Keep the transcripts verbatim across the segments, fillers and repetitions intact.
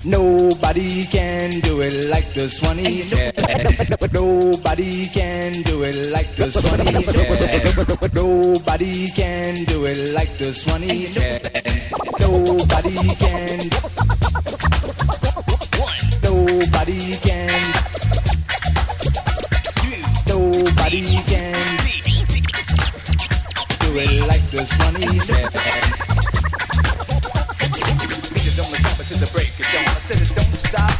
Nobody can do it like this one. Yeah. Nobody can do it like this one. Yeah. Nobody can do it like this one. Yeah. Nobody can. Nobody can. Nobody can do it like this one. Yeah. Don't stop until the break of dawn. I said it don't stop.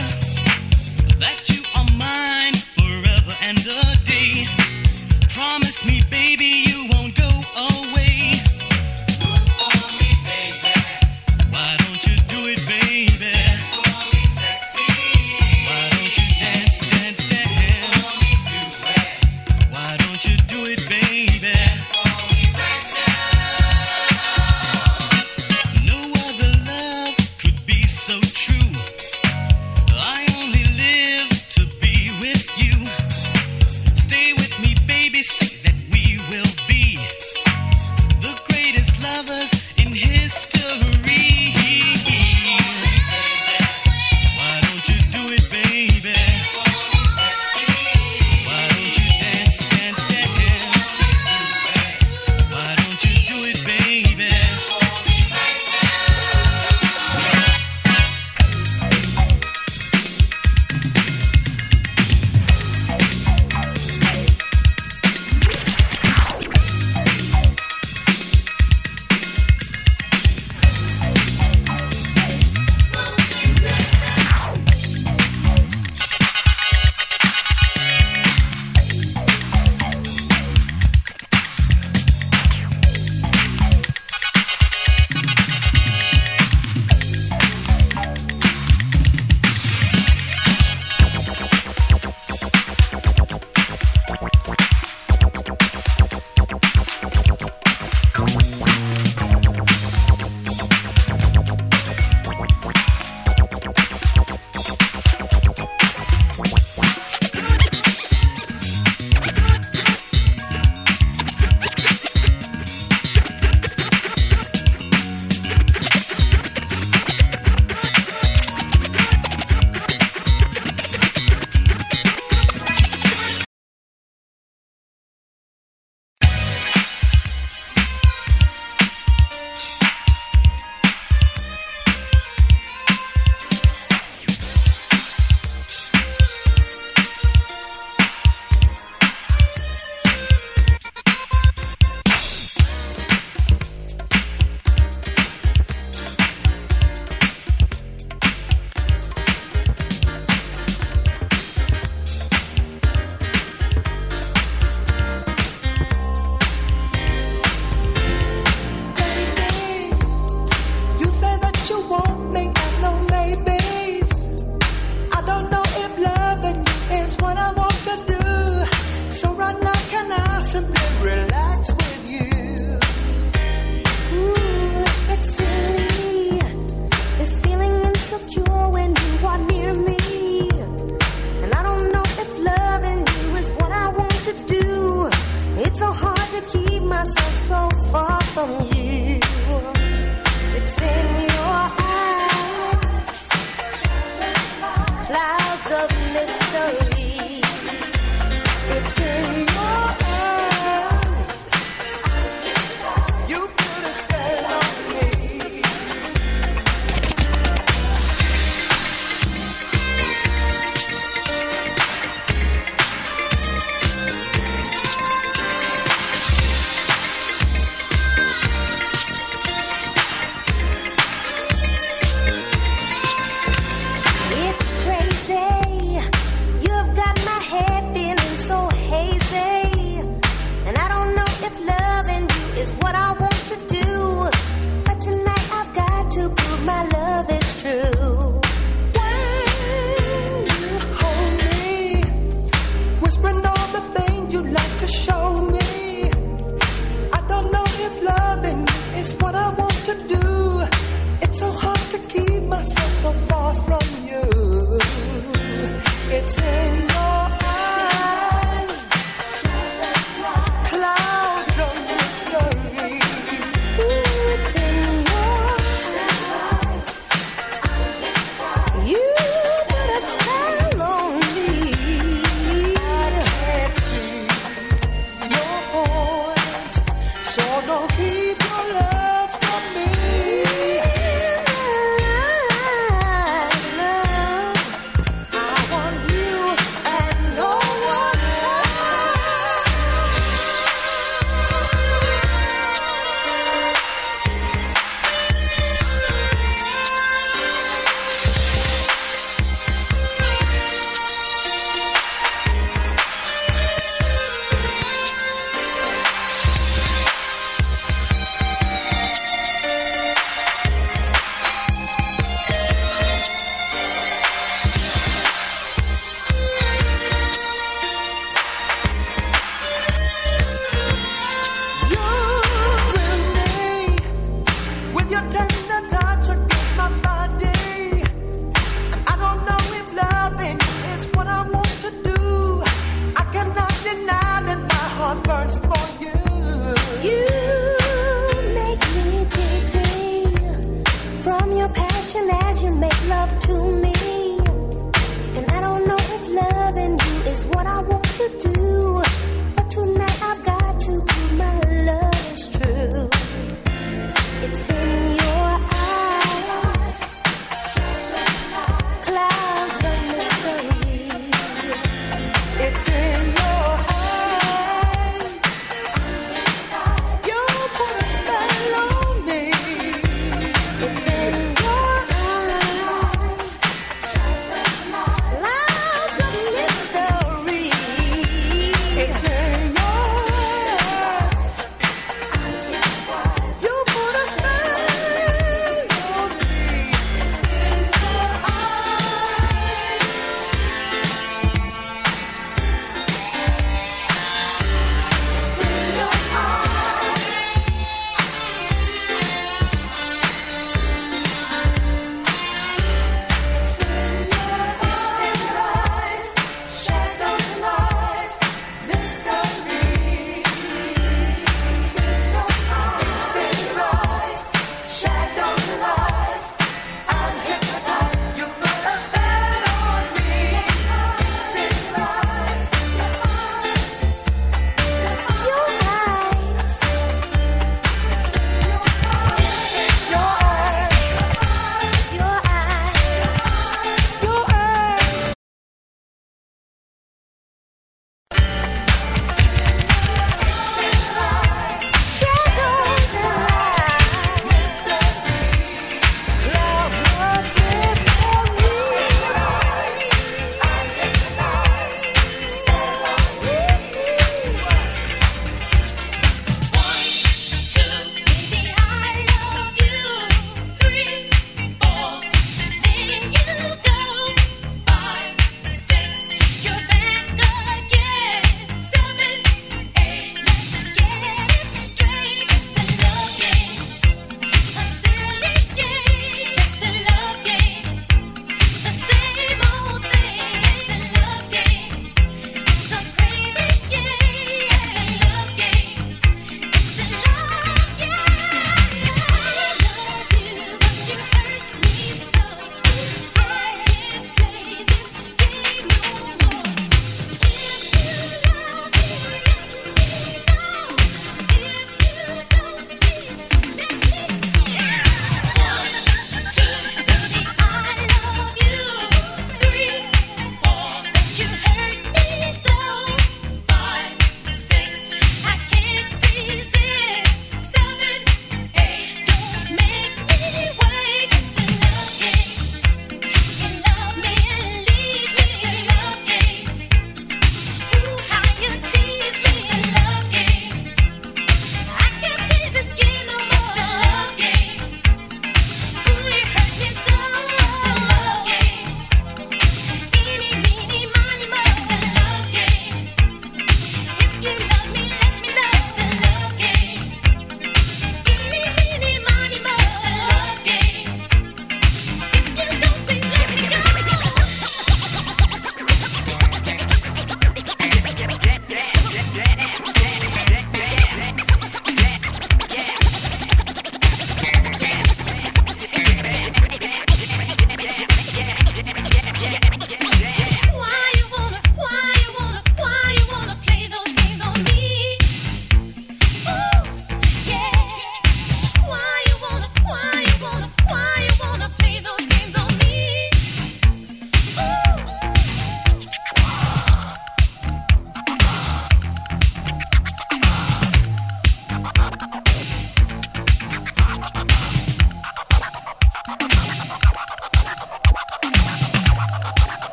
That you are mine forever and a day. Promise is what I want to do. But tonight I've got to prove my love is true. When you hold me, whispering all the things you like to show me, I don't know if loving is what I want to do. It's so hard to keep myself so far from you. It's in your eyes, clouds of mystery. Ooh, it's in your eyes. You put a spell on me. I can't see your point, so don't keep your love from me. As you make love to me, and I don't know if loving you is what I want to do, but tonight I've got to prove my love is true. It's in your eyes, clouds of mystery. It's in your eyes, you put a spell on me. It's in your eyes,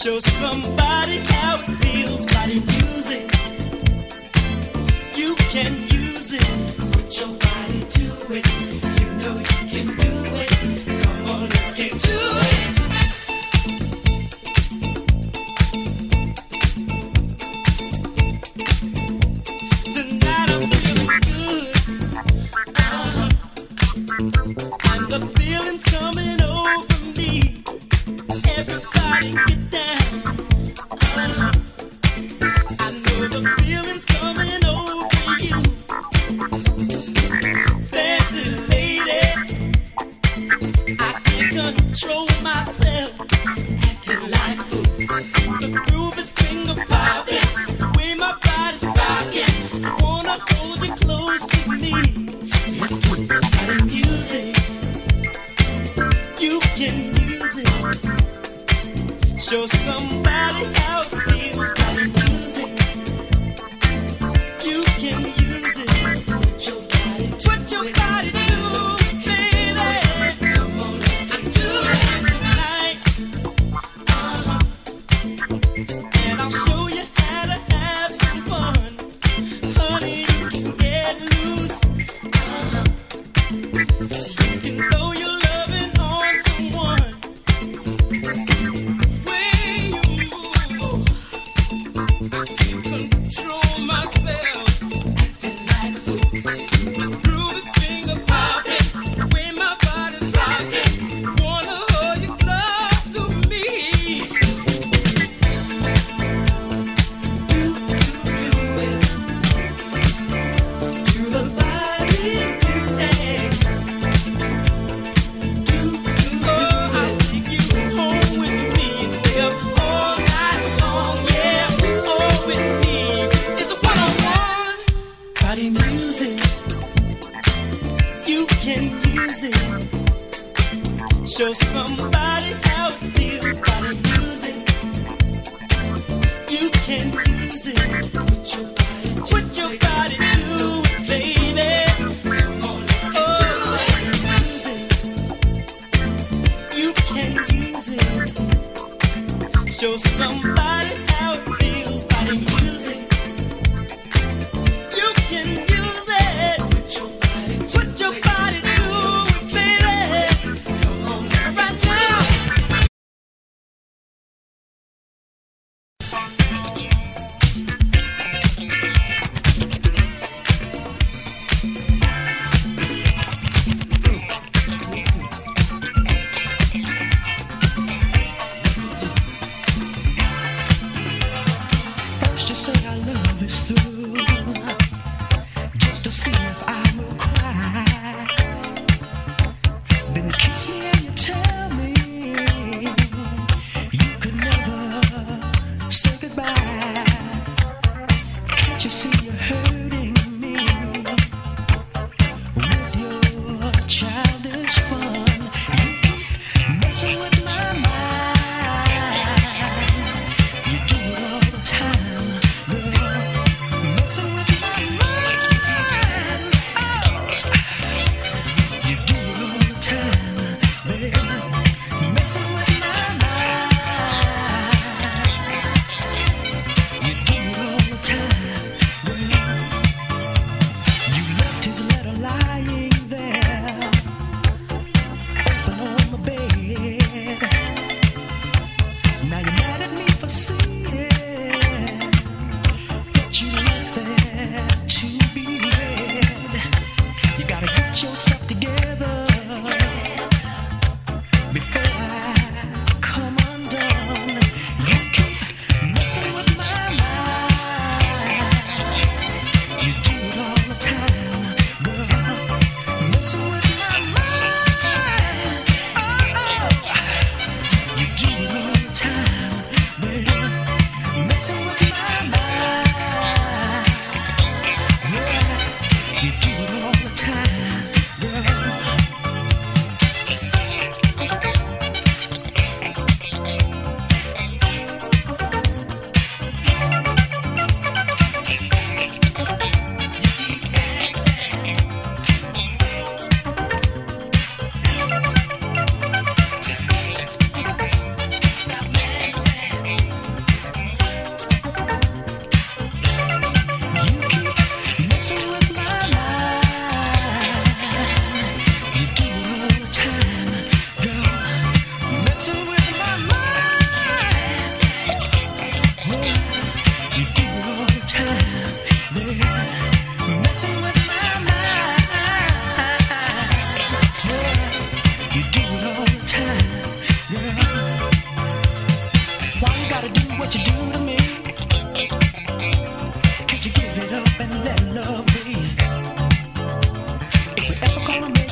Show somebody how it feels. Body music, you can use it. Put your body to it. You know you can do it. Come on, let's get to it. Tonight I'm feeling good. Uh-huh. And the feeling's coming over me. Everybody get down. Uh-huh. I know the feeling's coming over you. Fancy lady, I can't control myself. Acting like a fool. The groove is finger popping. The way my body's rocking. I wanna hold you close to me. Let's do body music. You can use it. Show somebody how it feels. Body music. You can use it. Put your body to Put your it. Body to it, baby. Come on, let's get to it tonight. Uh-huh. And I'll show you how to have some fun. Honey, you can get loose. Uh-huh. You can throw your loving on someone. Way you move, I can't control myself. Acting like a fool. Groove is finger popping. The way my body's rocking. Wanna hold you close to me. Do, do, do it. To the body music. Do, do, do it. I'll take you home with me and stay up all night long. Yeah, all with me. It's a one-on-one. Body music. You can use it. Show somebody how it feels. Body music. You can use it. Put your body to Put your body to it, baby. Come on, let's get to it. Music. You can use it. Show somebody how it feels. Body music. You can use it. Put your body to Put your it. Body to it, baby. Come on, let's right get to now. It.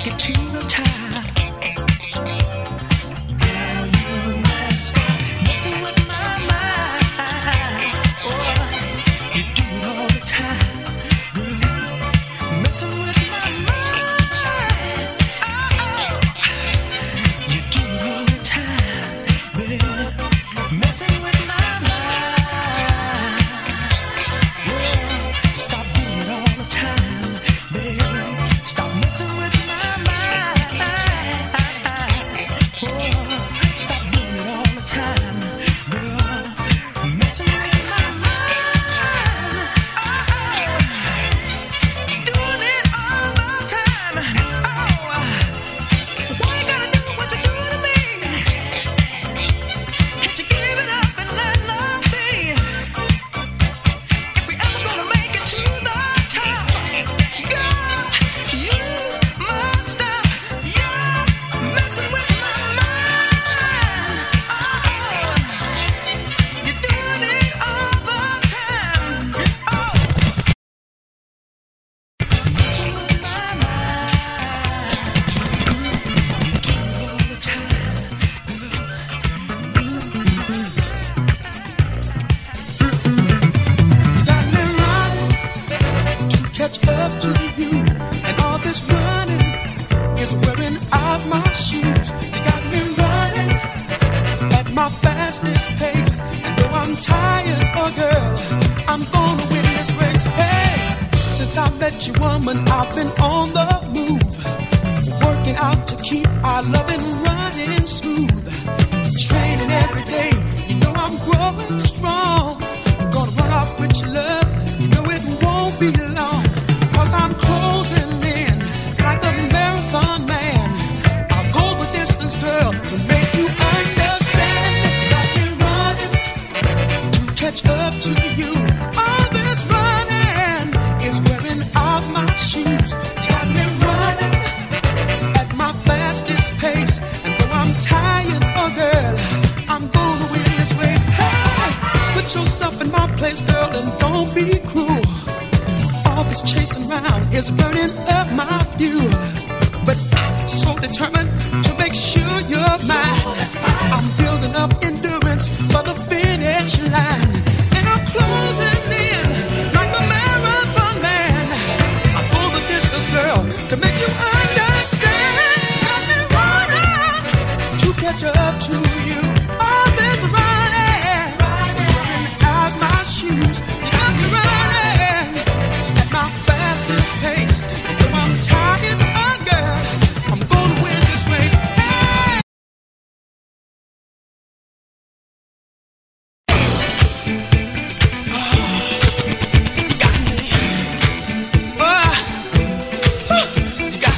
You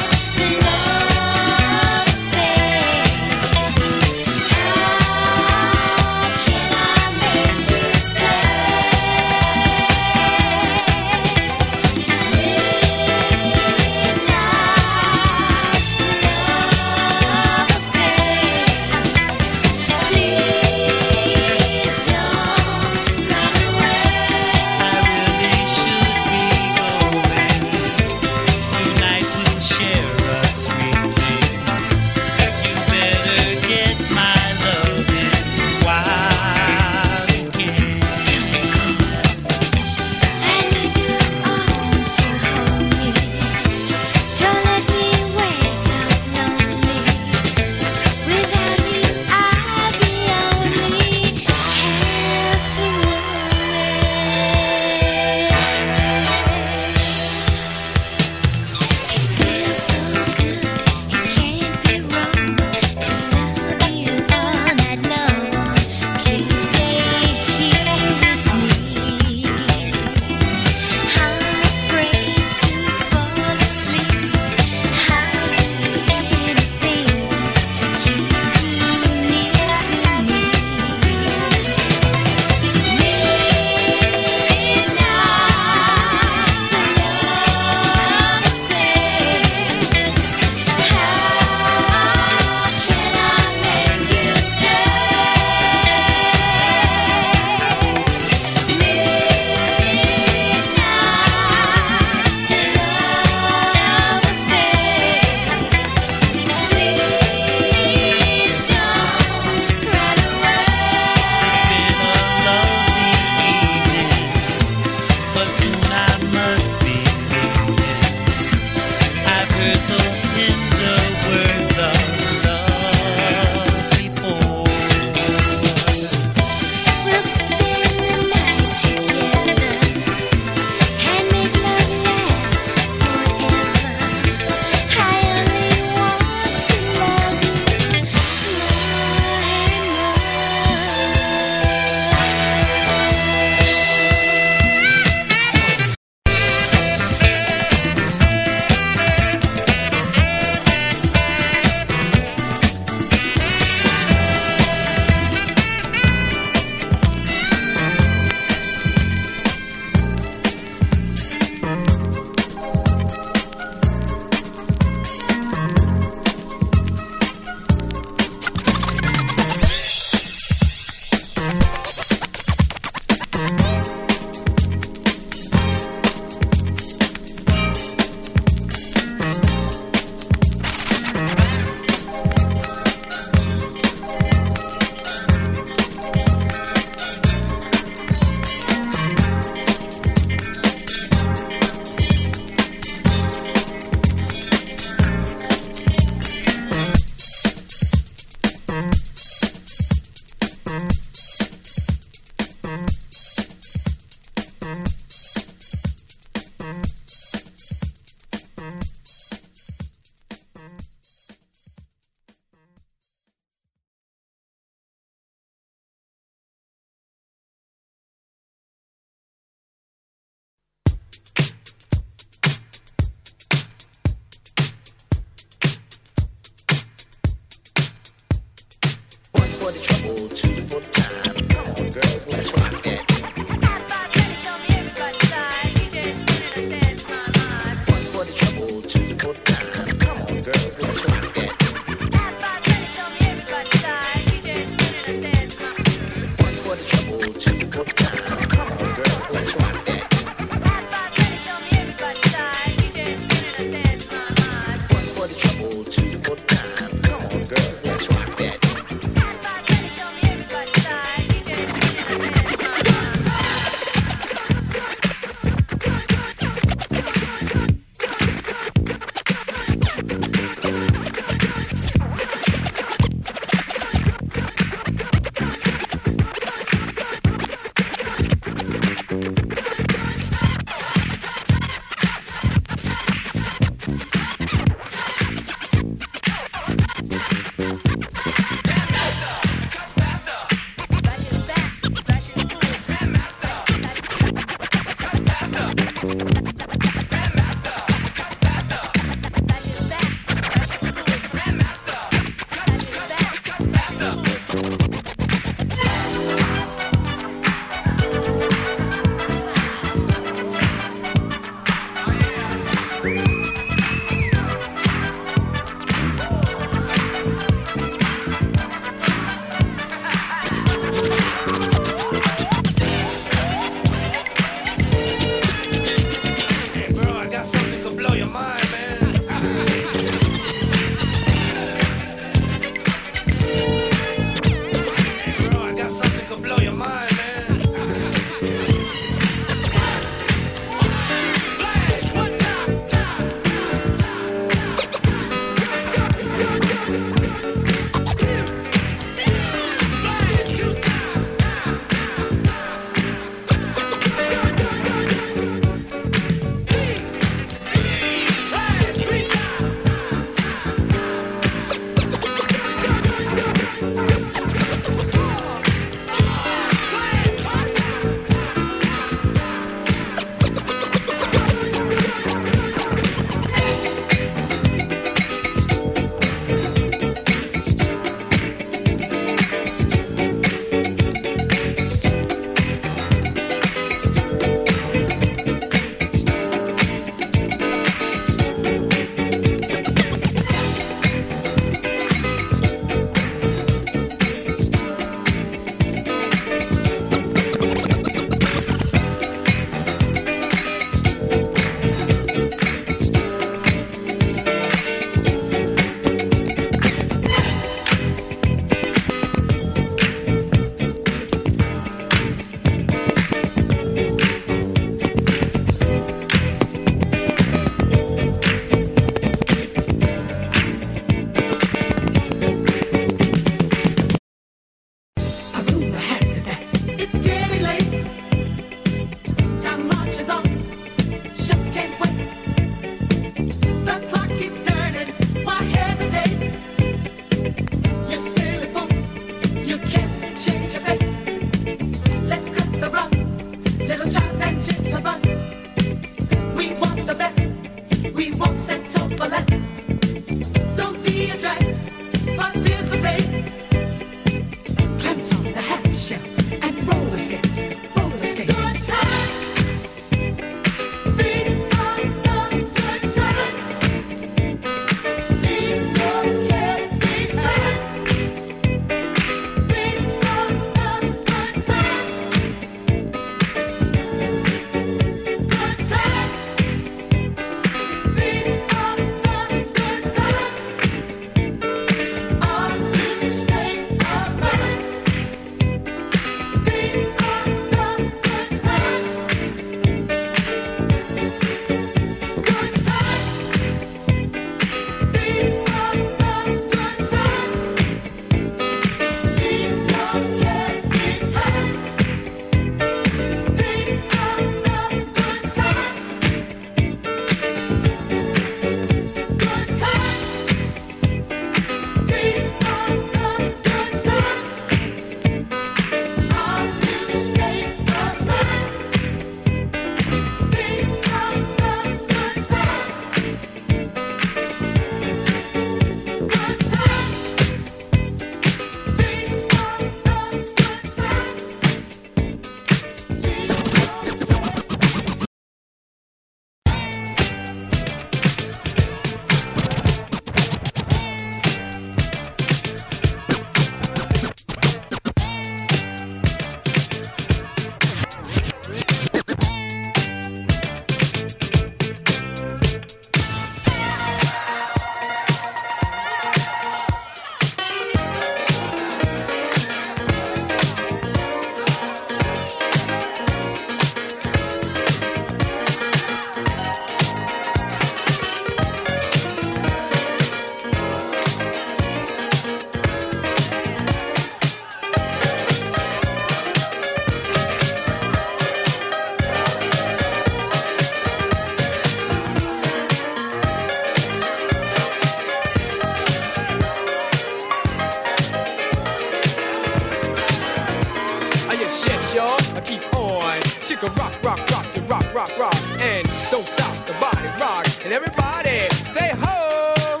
y'all. I keep on. Chicka rock, rock, rock, you rock, rock, rock. And don't stop the body rock. And everybody say ho,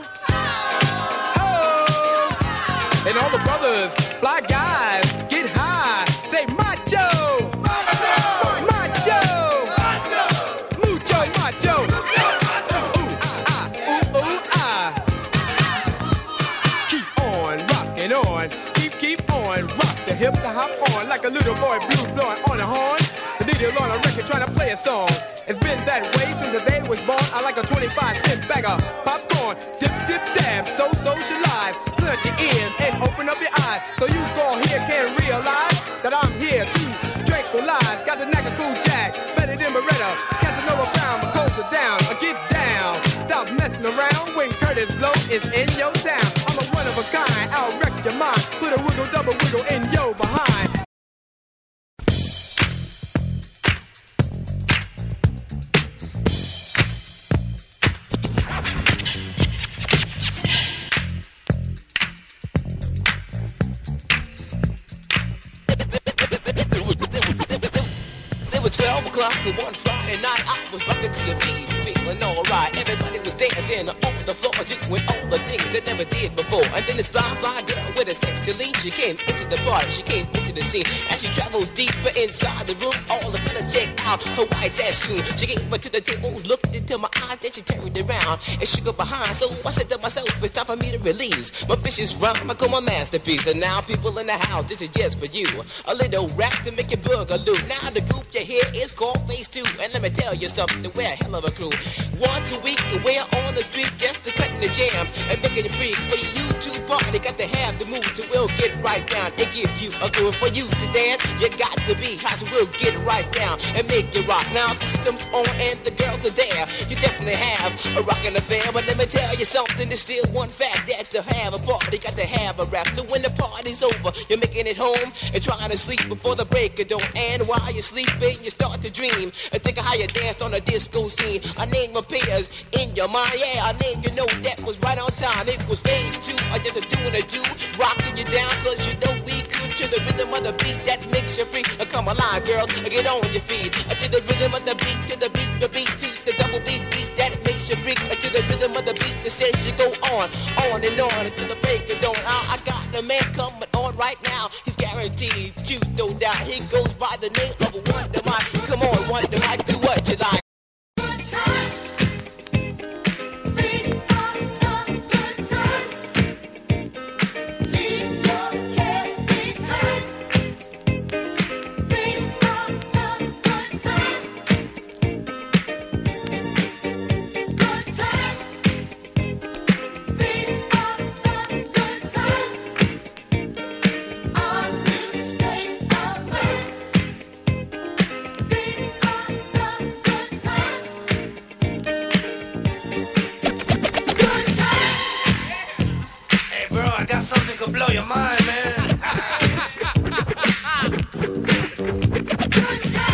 ho. And all the brothers, fly guys, get high. Say macho, macho, macho, mucho macho. Ooh, ah, ooh, ooh, ah. Keep on rocking on. Keep, keep on. Rock the hip to hop on like a little boy blue blowing on a horn. The D J on a record trying to play a song. It's been that way since the day was born. I like a twenty-five cent bag of popcorn. Dip, dip, dab, so socialize. Plunge your ears and open up your eyes. So you go here can realize that I'm here to tranquilize. Got the knack of cool jack, better than Beretta. Casanova Brown, but coaster down, or get down. Stop messing around when Curtis Blow is in your town. I'm a one of a kind, I'll wreck your mind. Put a wiggle, double wiggle in your behind. twelve o'clock one Friday night, I was rocking to the beat, feeling alright. Everybody was dancing on the floor, doing all the things they never did before. And then this fly, fly girl with a sexy lead, she came into the party, she came into the scene. As she traveled deeper inside the room, all the fellas checked out her white ass shoe. She came up to the table, looked into my eyes, then she turned around and shook her behind. So I said to myself, it's time for me to release my vicious rhyme, I call my masterpiece. And now people in the house, this is just for you. A little rap to make you boogaloo. Now the group you hear is called Phase Two, and let me tell you something, we're a hell of a crew. Once a week, we're on the street just to cutting the jams and making it free for you to party. Got to have the mood, so we'll get right down and give you a groove. For you to dance, you got to be hot, so we'll get right down and make you rock. Now the system's on and the girls are there. You definitely have a rockin' affair, but let me tell you something, there's still one fact, that to have a party, got to have a rap. So when the party's over, you're making it home and trying to sleep before the break of dawn. And while you're sleeping, you start to dream and think of how you danced on a disco scene. I name appears in your mind, yeah, I name you know that was right on time. It was Phase Two, I just a doing a do, rocking you down, cause you know we could to the rhythm of the beat that makes you free. Uh, come alive, girls, uh, get on your feet. Uh, to the rhythm of the beat, to the beat, the beat, to the double beat, beat that makes you freak. Uh, to the rhythm of the beat that says you go on, on and on until the break of dawn. I, I got the man coming on right now. He's guaranteed to no doubt. He goes by the name of Wonder Mike. Come on, Wonder Mike, do what you like. Good time. Bring on the good time. Leave your care behind. Bring on the good time. Good time. Bring on the good time. I will stay away. Bring on the good time. Good time. Hey, bro, I got something to blow your mind, man. Good time.